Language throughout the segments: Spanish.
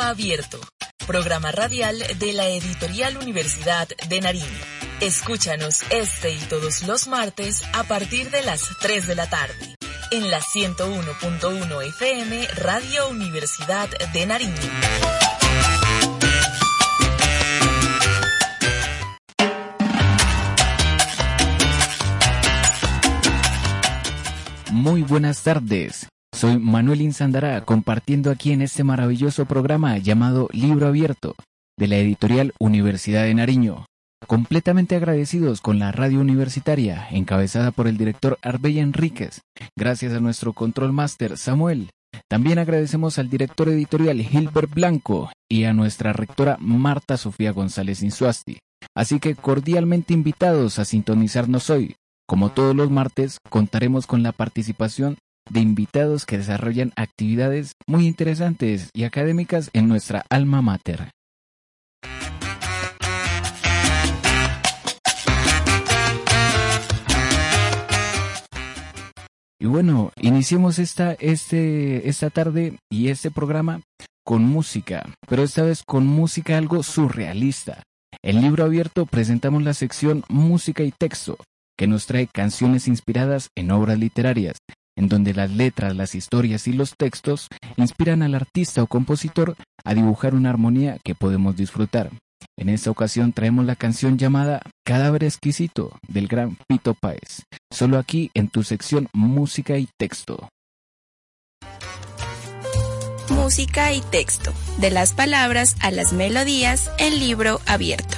Abierto, programa radial de la Editorial Universidad de Nariño. Escúchanos este y todos los martes a partir de las 3 de la tarde, en la 101.1 FM Radio Universidad de Nariño. Muy buenas tardes, soy Manuel Insandará compartiendo aquí en este maravilloso programa llamado Libro Abierto de la Editorial Universidad de Nariño. Completamente agradecidos con la radio universitaria encabezada por el director Arbella Enríquez, gracias a nuestro control máster Samuel. También agradecemos al director editorial Gilbert Blanco y a nuestra rectora Marta Sofía González Insuasti. Así que cordialmente invitados a sintonizarnos hoy. Como todos los martes, contaremos con la participación de invitados que desarrollan actividades muy interesantes y académicas en nuestra alma mater. Y bueno, iniciemos esta tarde y este programa con música, pero esta vez con música algo surrealista. En Libro Abierto presentamos la sección Música y Texto, que nos trae canciones inspiradas en obras literarias, en donde las letras, las historias y los textos inspiran al artista o compositor a dibujar una armonía que podemos disfrutar. En esta ocasión traemos la canción llamada Cadáver Exquisito del gran Fito Páez, solo aquí en tu sección Música y Texto. Música y texto, de las palabras a las melodías en Libro Abierto.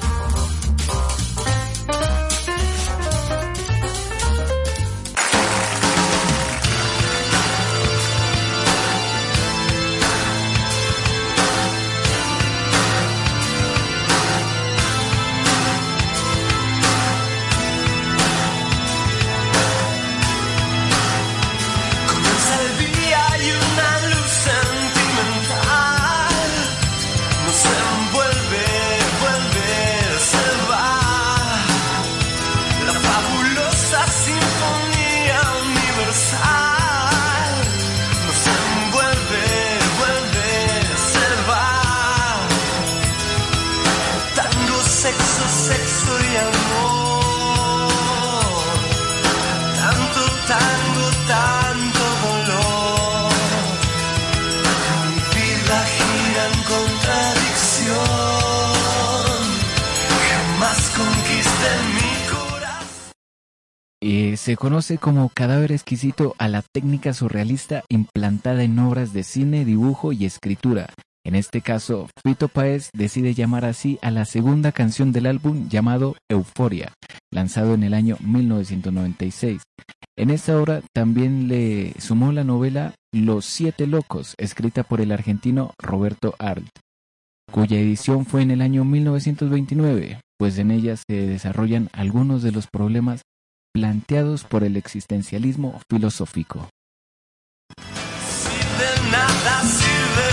Se conoce como cadáver exquisito a la técnica surrealista implantada en obras de cine, dibujo y escritura. En este caso, Fito Páez decide llamar así a la segunda canción del álbum llamado Euforia, lanzado en el año 1996. En esta obra también le sumó la novela Los Siete Locos, escrita por el argentino Roberto Arlt, cuya edición fue en el año 1929, pues en ella se desarrollan algunos de los problemas planteados por el existencialismo filosófico. Si de nada sirve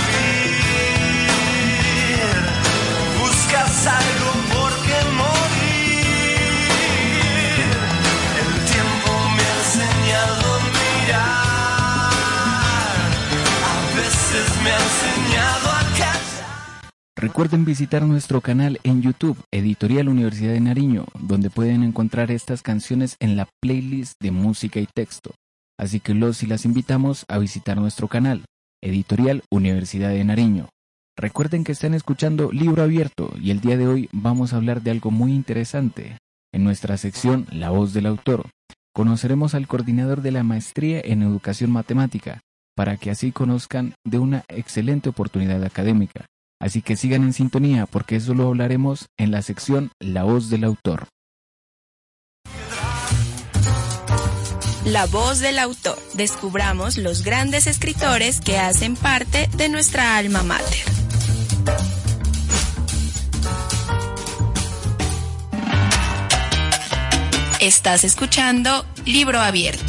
vivir, buscas algo por qué morir. El tiempo me ha enseñado a mirar, a veces me ha enseñado a callar. Recuerden visitar nuestro canal en YouTube, Editorial Universidad de Nariño, donde pueden encontrar estas canciones en la playlist de música y texto. Así que los y las invitamos a visitar nuestro canal, Editorial Universidad de Nariño. Recuerden que están escuchando Libro Abierto y el día de hoy vamos a hablar de algo muy interesante. En nuestra sección La Voz del Autor, conoceremos al coordinador de la Maestría en Educación Matemática, para que así conozcan de una excelente oportunidad académica. Así que sigan en sintonía porque eso lo hablaremos en la sección La Voz del Autor. La Voz del Autor. Descubramos los grandes escritores que hacen parte de nuestra alma mater. Estás escuchando Libro Abierto.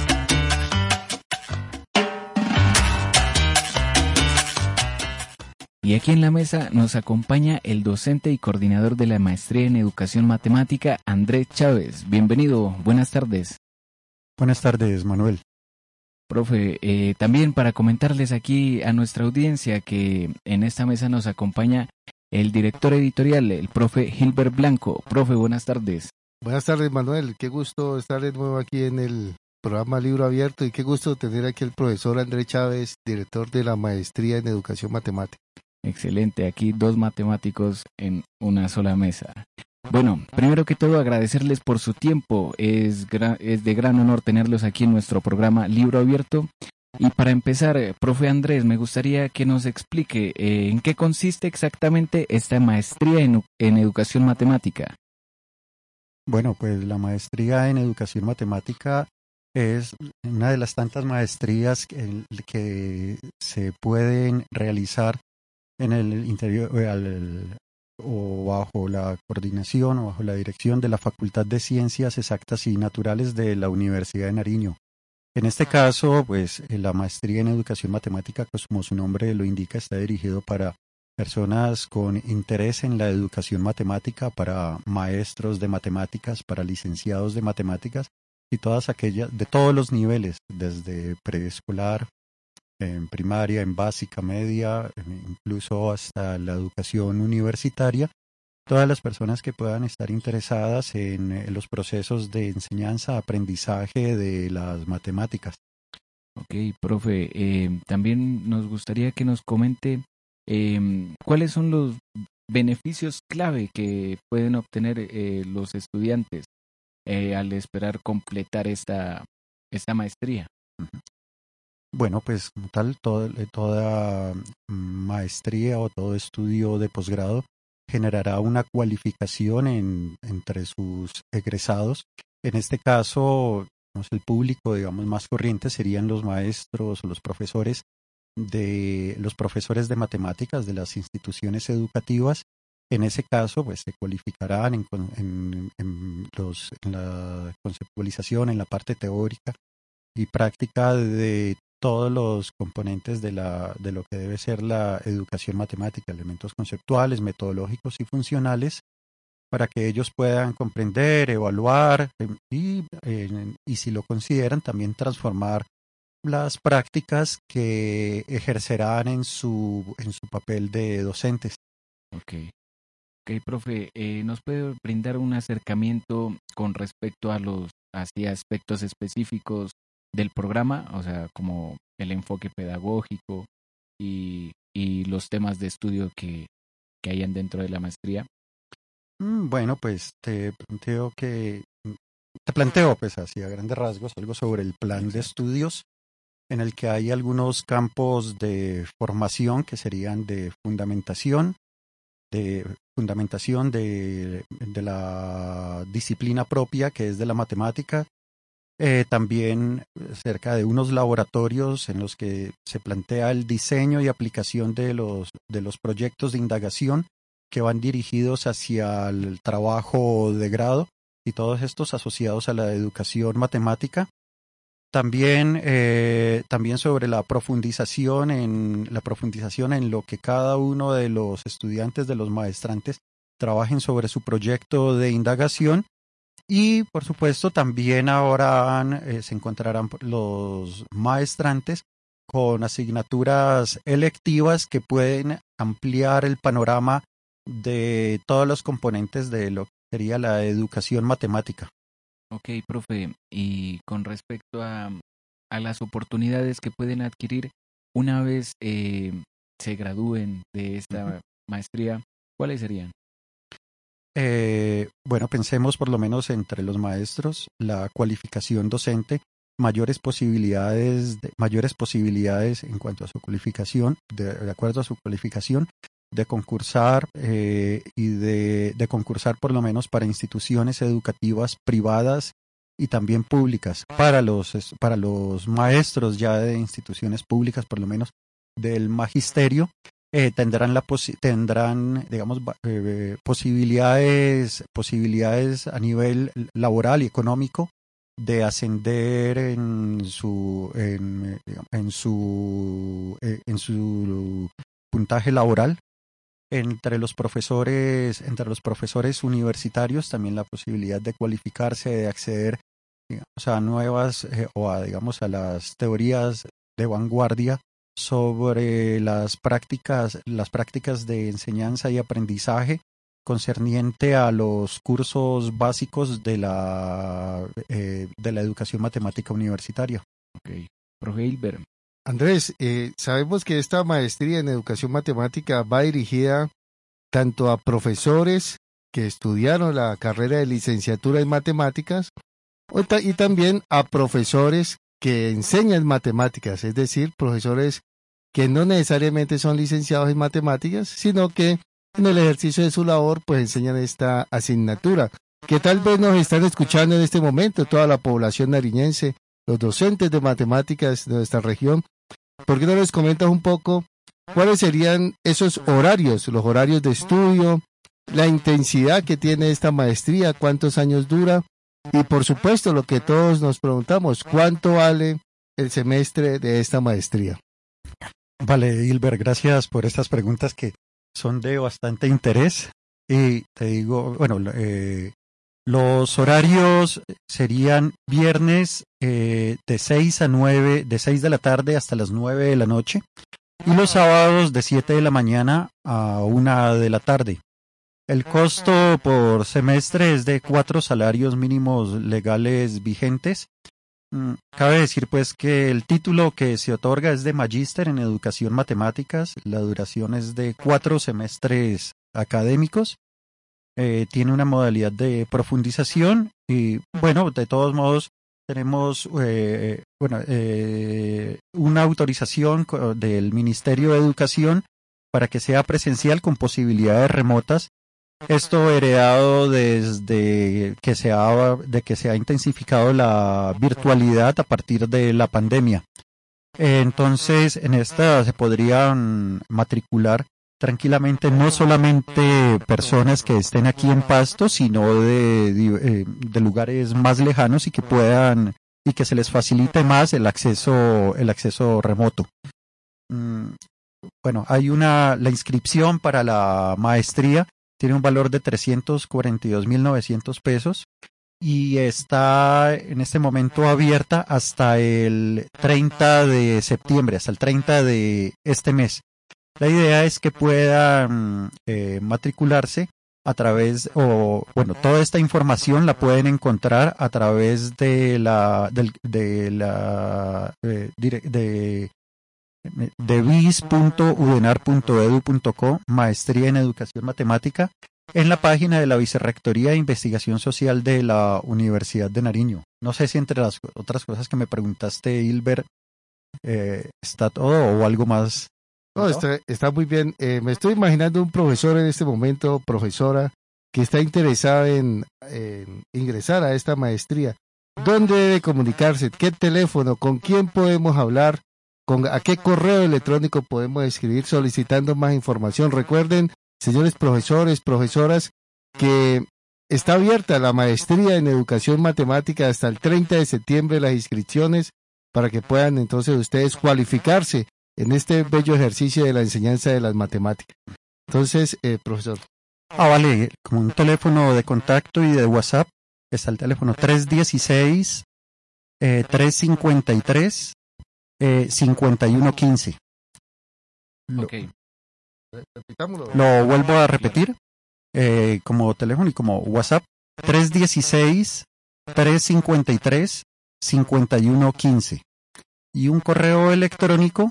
Y aquí en la mesa nos acompaña el docente y coordinador de la Maestría en Educación Matemática, Andrés Chávez. Bienvenido, buenas tardes. Buenas tardes, Manuel. Profe, también para comentarles aquí a nuestra audiencia que en esta mesa nos acompaña el director editorial, el profe Gilbert Blanco. Profe, buenas tardes. Buenas tardes, Manuel. Qué gusto estar de nuevo aquí en el programa Libro Abierto y qué gusto tener aquí al profesor Andrés Chávez, director de la maestría en Educación Matemática. Excelente, aquí 2 matemáticos en una sola mesa. Bueno, primero que todo agradecerles por su tiempo, es de gran honor tenerlos aquí en nuestro programa Libro Abierto. Y para empezar, profe Andrés, me gustaría que nos explique en qué consiste exactamente esta maestría en Educación Matemática. Bueno, pues la maestría en Educación Matemática es una de las tantas maestrías que se pueden realizar en el interior o bajo la coordinación o bajo la dirección de la Facultad de Ciencias Exactas y Naturales de la Universidad de Nariño. En este caso, pues la maestría en Educación Matemática, pues, como su nombre lo indica, está dirigido para personas con interés en la educación matemática, para maestros de matemáticas, para licenciados de matemáticas y todas aquellas, de todos los niveles, desde preescolar, en primaria, en básica, media, incluso hasta la educación universitaria, todas las personas que puedan estar interesadas en los procesos de enseñanza, aprendizaje de las matemáticas. Ok, profe, también nos gustaría que nos comente cuáles son los beneficios clave que pueden obtener los estudiantes al esperar completar esta maestría. Bueno, pues como tal, toda maestría o todo estudio de posgrado generará una cualificación entre sus egresados. En este caso, el público, digamos, más corriente serían los maestros o los profesores de matemáticas de las instituciones educativas. En ese caso, pues se cualificarán en la conceptualización, en la parte teórica y práctica de todos los componentes de lo que debe ser la educación matemática, elementos conceptuales, metodológicos y funcionales, para que ellos puedan comprender, evaluar y si lo consideran, también transformar las prácticas que ejercerán en su papel de docentes. Ok, profe, ¿nos puede brindar un acercamiento con respecto a los aspectos específicos del programa, o sea, como el enfoque pedagógico y los temas de estudio que hayan dentro de la maestría? Bueno, pues te planteo pues así a grandes rasgos algo sobre el plan de estudios, en el que hay algunos campos de formación que serían de fundamentación de la disciplina propia, que es de la matemática. También cerca de unos laboratorios en los que se plantea el diseño y aplicación de los proyectos de indagación que van dirigidos hacia el trabajo de grado y todos estos asociados a la educación matemática. También sobre la profundización en lo que cada uno de los estudiantes, de los maestrantes, trabajen sobre su proyecto de indagación. Y por supuesto también ahora se encontrarán los maestrantes con asignaturas electivas que pueden ampliar el panorama de todos los componentes de lo que sería la educación matemática. Ok, profe, y con respecto a las oportunidades que pueden adquirir una vez se gradúen de esta maestría, ¿cuáles serían? Bueno, pensemos por lo menos entre los maestros, la cualificación docente, mayores posibilidades en cuanto a su cualificación, de acuerdo a su cualificación, de concursar y de concursar por lo menos para instituciones educativas privadas y también públicas. Para los maestros ya de instituciones públicas, por lo menos del magisterio, tendrán digamos, posibilidades a nivel laboral y económico de ascender en su puntaje laboral. Entre los profesores universitarios también la posibilidad de cualificarse, de acceder o sea, nuevas digamos a las teorías de vanguardia sobre las prácticas de enseñanza y aprendizaje concerniente a los cursos básicos de la educación matemática universitaria. Ok. Profe Hilbert. Andrés, sabemos que esta maestría en educación matemática va dirigida tanto a profesores que estudiaron la carrera de licenciatura en matemáticas y también a profesores que enseñan matemáticas, es decir, profesores que no necesariamente son licenciados en matemáticas, sino que en el ejercicio de su labor pues enseñan esta asignatura, que tal vez nos están escuchando en este momento toda la población nariñense, los docentes de matemáticas de nuestra región. ¿Por qué no les comentas un poco cuáles serían esos horarios, los horarios de estudio, la intensidad que tiene esta maestría, cuántos años dura y por supuesto lo que todos nos preguntamos, cuánto vale el semestre de esta maestría? Vale, Hilbert, gracias por estas preguntas que son de bastante interés. Y te digo, bueno, los horarios serían viernes de 6 a 9, de 6 de la tarde hasta las 9 de la noche, y los sábados de 7 de la mañana a 1 de la tarde. El costo por semestre es de 4 salarios mínimos legales vigentes. Cabe decir pues que el título que se otorga es de Magíster en Educación Matemáticas. La duración es de 4 semestres académicos. Tiene una modalidad de profundización y bueno, de todos modos tenemos una autorización del Ministerio de Educación para que sea presencial con posibilidades remotas. Esto heredado desde que se ha intensificado la virtualidad a partir de la pandemia. Entonces, en esta se podrían matricular tranquilamente no solamente personas que estén aquí en Pasto, sino de lugares más lejanos y que se les facilite más el acceso remoto. Bueno, la inscripción para la maestría tiene un valor de 342.900 pesos y está en este momento abierta hasta el 30 de septiembre, hasta el 30 de este mes. La idea es que puedan matricularse a través, toda esta información la pueden encontrar a través de bis.udenar.edu.co, maestría en educación matemática, en la página de la Vicerrectoría de Investigación Social de la Universidad de Nariño. No sé si entre las otras cosas que me preguntaste, Hilbert, está todo o algo más. No, está muy bien. Me estoy imaginando un profesor en este momento, profesora, que está interesada en ingresar a esta maestría. ¿Dónde debe comunicarse? ¿Qué teléfono? ¿Con quién podemos hablar? ¿A qué correo electrónico podemos escribir solicitando más información? Recuerden, señores profesores, profesoras, que está abierta la maestría en educación matemática hasta el 30 de septiembre las inscripciones para que puedan entonces ustedes cualificarse en este bello ejercicio de la enseñanza de las matemáticas. Entonces, profesor. Vale, como un teléfono de contacto y de WhatsApp, está el teléfono 316-353 5115. Okay. Lo vuelvo a repetir, como teléfono y como WhatsApp, 316-353 5115. Y un correo electrónico,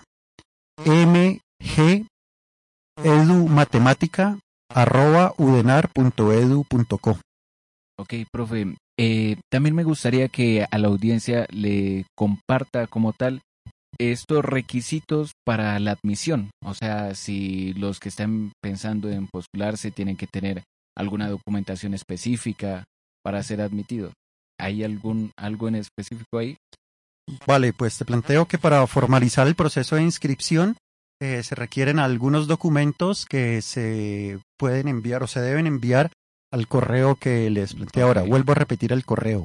mgedumatemática@udenar.edu.co. Ok, profe. También me gustaría que a la audiencia le comparta como tal estos requisitos para la admisión. O sea, si los que están pensando en postularse tienen que tener alguna documentación específica para ser admitido. ¿Hay algo en específico ahí? Vale, pues te planteo que para formalizar el proceso de inscripción se requieren algunos documentos que se pueden enviar o se deben enviar al correo que les planteé ahora. Vuelvo a repetir el correo.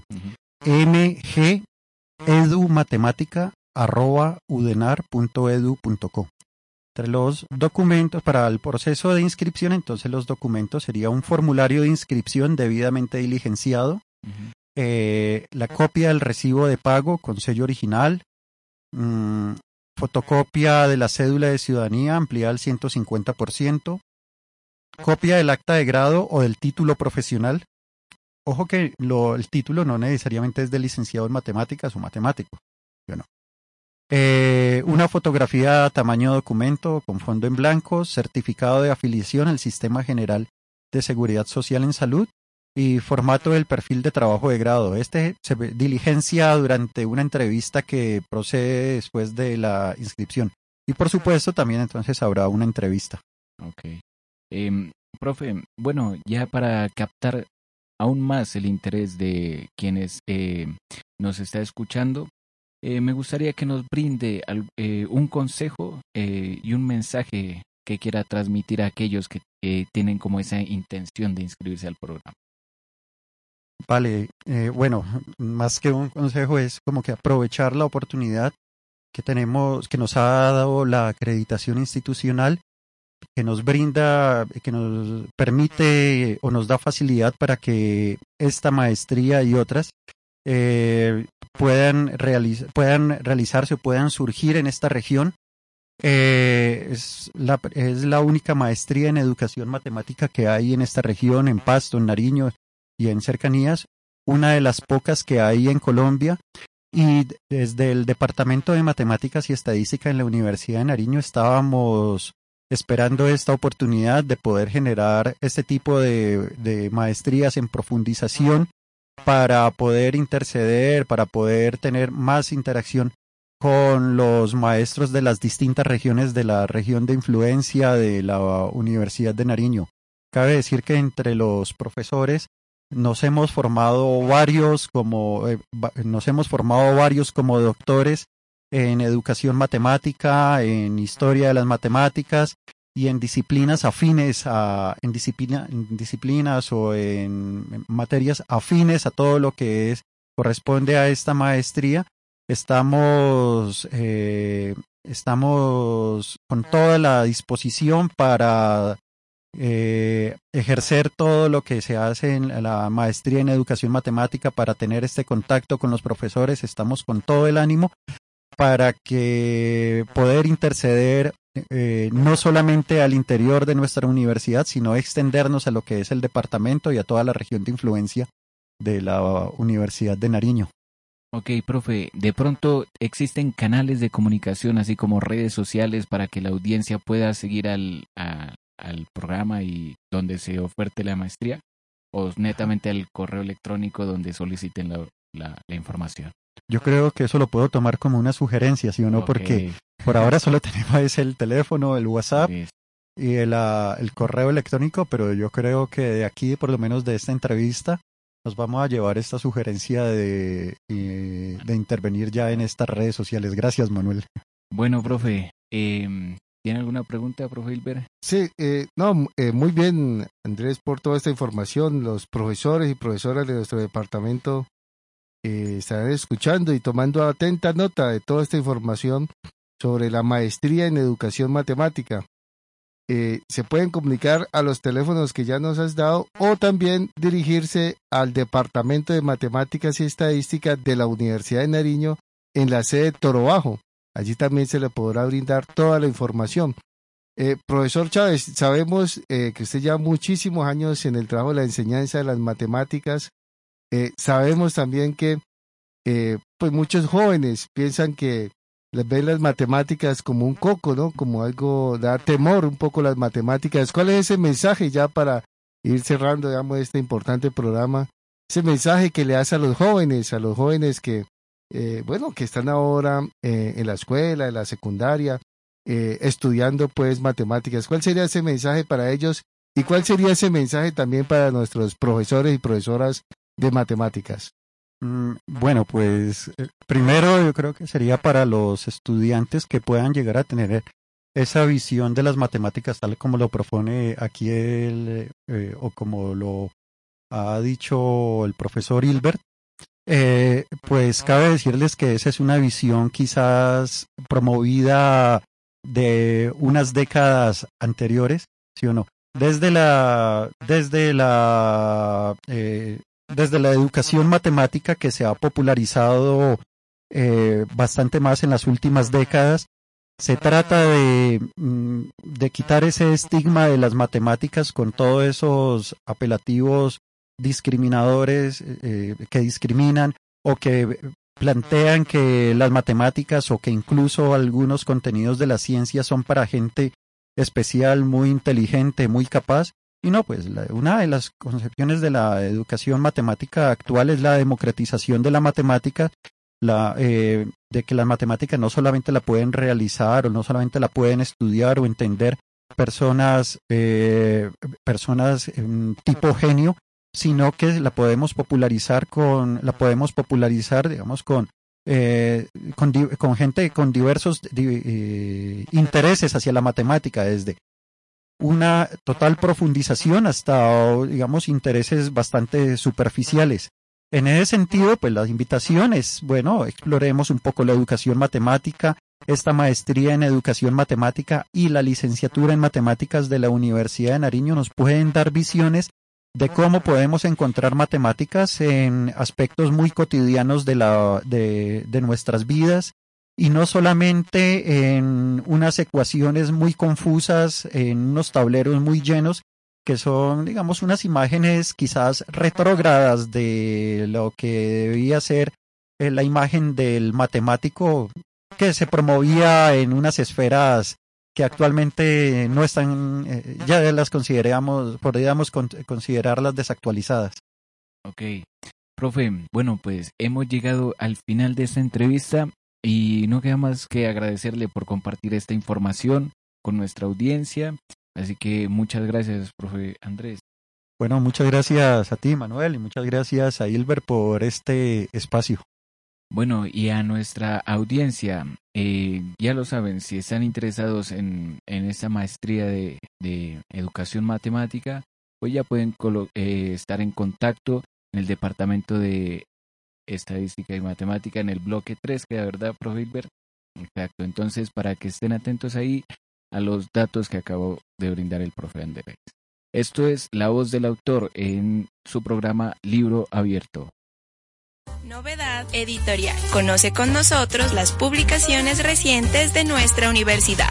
mgedumatemática@udenar.edu.co. Entre los documentos para el proceso de inscripción, entonces los documentos sería un formulario de inscripción debidamente diligenciado, la copia del recibo de pago con sello original, fotocopia de la cédula de ciudadanía ampliada al 150%, copia del acta de grado o del título profesional. Ojo que el título no necesariamente es de licenciado en matemáticas o matemático. Bueno. Una fotografía a tamaño documento con fondo en blanco, certificado de afiliación al Sistema General de Seguridad Social en Salud y formato del perfil de trabajo de grado. Este se diligencia durante una entrevista que procede después de la inscripción. Y por supuesto también entonces habrá una entrevista. Ok. Profe, bueno, ya para captar aún más el interés de quienes nos está escuchando, me gustaría que nos brinde un consejo y un mensaje que quiera transmitir a aquellos que tienen como esa intención de inscribirse al programa. Vale, bueno, más que un consejo es como que aprovechar la oportunidad que tenemos, que nos ha dado la acreditación institucional, que nos brinda, que nos permite o nos da facilidad para que esta maestría y otras puedan realizarse o puedan surgir en esta región. Es la única maestría en educación matemática que hay en esta región, en Pasto, en Nariño y en cercanías, una de las pocas que hay en Colombia. Y desde el Departamento de Matemáticas y Estadística en la Universidad de Nariño estábamos esperando esta oportunidad de poder generar este tipo de maestrías en profundización para poder interceder, para poder tener más interacción con los maestros de las distintas regiones de la región de influencia de la Universidad de Nariño. Cabe decir que entre los profesores nos hemos formado varios como doctores en educación matemática, en historia de las matemáticas y en disciplinas afines en disciplinas o en materias afines a todo lo que corresponde a esta maestría. Estamos con toda la disposición para ejercer todo lo que se hace en la maestría en educación matemática, para tener este contacto con los profesores. Estamos con todo el ánimo para que poder interceder no solamente al interior de nuestra universidad, sino extendernos a lo que es el departamento y a toda la región de influencia de la Universidad de Nariño. Ok, profe, de pronto existen canales de comunicación, así como redes sociales, para que la audiencia pueda seguir al programa y donde se oferte la maestría, o netamente al correo electrónico donde soliciten la información. Yo creo que eso lo puedo tomar como una sugerencia, ¿sí o no? Okay. Porque por ahora solo tenemos el teléfono, el WhatsApp y el correo electrónico, pero yo creo que de aquí, por lo menos de esta entrevista, nos vamos a llevar esta sugerencia de intervenir ya en estas redes sociales. Gracias, Manuel. Bueno, profe, ¿tiene alguna pregunta, profe Hilbert? Sí, muy bien, Andrés, por toda esta información. Los profesores y profesoras de nuestro departamento estarán escuchando y tomando atenta nota de toda esta información sobre la maestría en educación matemática. Se pueden comunicar a los teléfonos que ya nos has dado o también dirigirse al Departamento de Matemáticas y Estadística de la Universidad de Nariño en la sede Toro Bajo. Allí también se le podrá brindar toda la información. Profesor Chávez, sabemos que usted lleva muchísimos años en el trabajo de la enseñanza de las matemáticas. Sabemos también que pues muchos jóvenes piensan que les ven las matemáticas como un coco, ¿no? Como algo, da temor un poco las matemáticas. ¿Cuál es ese mensaje ya para ir cerrando, digamos, este importante programa? Ese mensaje que le hace a los jóvenes que, que están ahora en la escuela, en la secundaria, estudiando pues matemáticas. ¿Cuál sería ese mensaje para ellos? ¿Y cuál sería ese mensaje también para nuestros profesores y profesoras de matemáticas? Bueno, pues primero yo creo que sería para los estudiantes que puedan llegar a tener esa visión de las matemáticas tal como lo propone aquí o como lo ha dicho el profesor Hilbert. Pues cabe decirles que esa es una visión quizás promovida de unas décadas anteriores, ¿sí o no? Desde la desde la educación matemática que se ha popularizado bastante más en las últimas décadas. Se trata de quitar ese estigma de las matemáticas con todos esos apelativos discriminadores que discriminan o que plantean que las matemáticas o que incluso algunos contenidos de la ciencia son para gente especial, muy inteligente, muy capaz. Y no, pues una de las concepciones de la educación matemática actual es la democratización de la matemática, de que las matemáticas no solamente la pueden realizar o no solamente la pueden estudiar o entender personas tipo genio, sino que la podemos popularizar digamos con gente con diversos intereses hacia la matemática, desde una total profundización hasta, digamos, intereses bastante superficiales. En ese sentido, pues la invitación es, bueno, exploremos un poco la educación matemática, esta maestría en educación matemática y la licenciatura en matemáticas de la Universidad de Nariño nos pueden dar visiones de cómo podemos encontrar matemáticas en aspectos muy cotidianos de nuestras vidas, y no solamente en unas ecuaciones muy confusas, en unos tableros muy llenos, que son, digamos, unas imágenes quizás retrógradas de lo que debía ser la imagen del matemático que se promovía en unas esferas que actualmente no están, ya las podríamos considerarlas desactualizadas. Ok. Profe, bueno, pues hemos llegado al final de esta entrevista y no queda más que agradecerle por compartir esta información con nuestra audiencia. Así que muchas gracias, profe Andrés. Bueno, muchas gracias a ti, Manuel, y muchas gracias a Hilbert por este espacio. Bueno, y a nuestra audiencia, ya lo saben, si están interesados en esta maestría de educación matemática, pues ya pueden estar en contacto en el Departamento de Estadística y Matemática en el bloque 3, que la verdad, profe Hilbert. Exacto, entonces para que estén atentos ahí a los datos que acabo de brindar el profe Andrés. Esto es La Voz del Autor en su programa Libro Abierto. Novedad editorial. Conoce con nosotros las publicaciones recientes de nuestra universidad.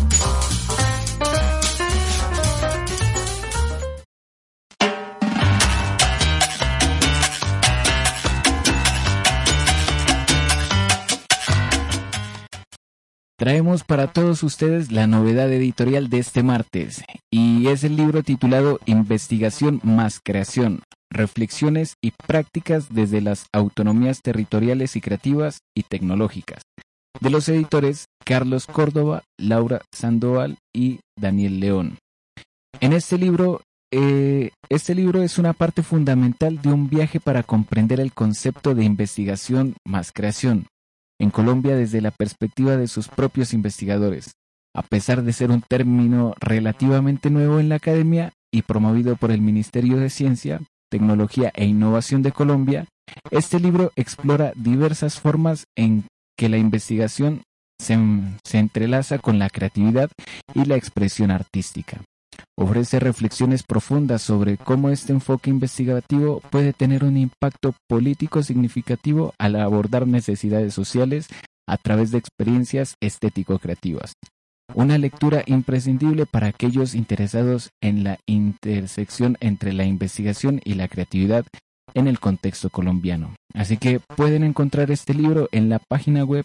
Traemos para todos ustedes la novedad editorial de este martes, y es el libro titulado Investigación más Creación, Reflexiones y Prácticas desde las Autonomías Territoriales y Creativas y Tecnológicas, de los editores Carlos Córdoba, Laura Sandoval y Daniel León. En este libro es una parte fundamental de un viaje para comprender el concepto de investigación más creación en Colombia desde la perspectiva de sus propios investigadores. A pesar de ser un término relativamente nuevo en la academia y promovido por el Ministerio de Ciencia, Tecnología e Innovación de Colombia, este libro explora diversas formas en que la investigación se entrelaza con la creatividad y la expresión artística. Ofrece reflexiones profundas sobre cómo este enfoque investigativo puede tener un impacto político significativo al abordar necesidades sociales a través de experiencias estético-creativas. Una lectura imprescindible para aquellos interesados en la intersección entre la investigación y la creatividad en el contexto colombiano. Así que pueden encontrar este libro en la página web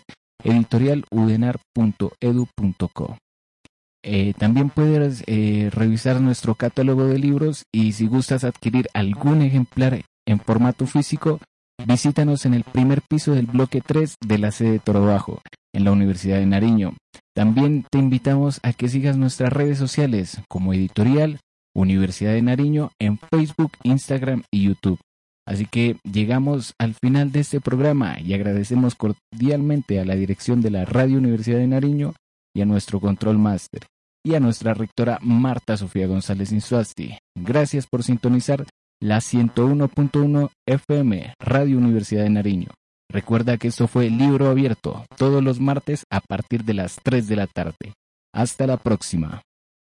editorialudenar.edu.co. También puedes revisar nuestro catálogo de libros, y si gustas adquirir algún ejemplar en formato físico, visítanos en el primer piso del bloque 3 de la sede de Toro Bajo, en la Universidad de Nariño. También te invitamos a que sigas nuestras redes sociales como Editorial Universidad de Nariño en Facebook, Instagram y YouTube. Así que llegamos al final de este programa y agradecemos cordialmente a la dirección de la Radio Universidad de Nariño y a nuestro Control Máster y a nuestra rectora Marta Sofía González Insuasti. Gracias por sintonizar la 101.1 FM Radio Universidad de Nariño. Recuerda que esto fue Libro Abierto, todos los martes a partir de las 3 de la tarde. Hasta la próxima.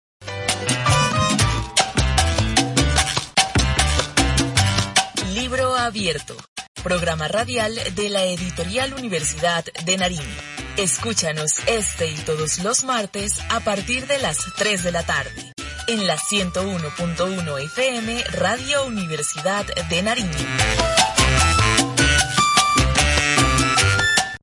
Libro Abierto, programa radial de la Editorial Universidad de Nariño. Escúchanos este y todos los martes a partir de las 3 de la tarde, en la 101.1 FM Radio Universidad de Nariño.